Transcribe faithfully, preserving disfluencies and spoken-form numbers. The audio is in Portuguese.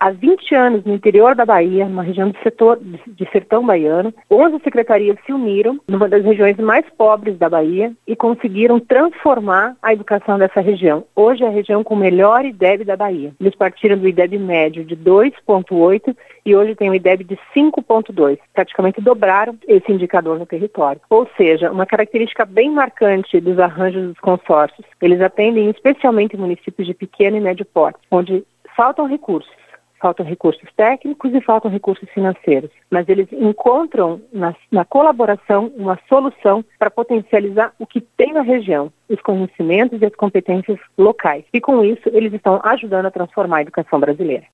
há vinte anos no interior da Bahia, numa região do setor de sertão baiano, onze secretarias se uniram numa das regiões mais pobres da Bahia e conseguiram transformar a educação dessa região. Hoje é a região com o melhor I D E B da Bahia. Eles partiram do I D E B médio de dois vírgula oito e hoje tem um I D E B de cinco vírgula dois. Praticamente dobraram esse indicador no território. Ou seja, uma característica bem marcante dos arranjos dos consórcios. Eles atendem especialmente municípios de pequeno e médio porte, onde faltam recursos. Faltam recursos técnicos e faltam recursos financeiros. Mas eles encontram na, na colaboração uma solução para potencializar o que tem na região, os conhecimentos e as competências locais. E com isso, eles estão ajudando a transformar a educação brasileira.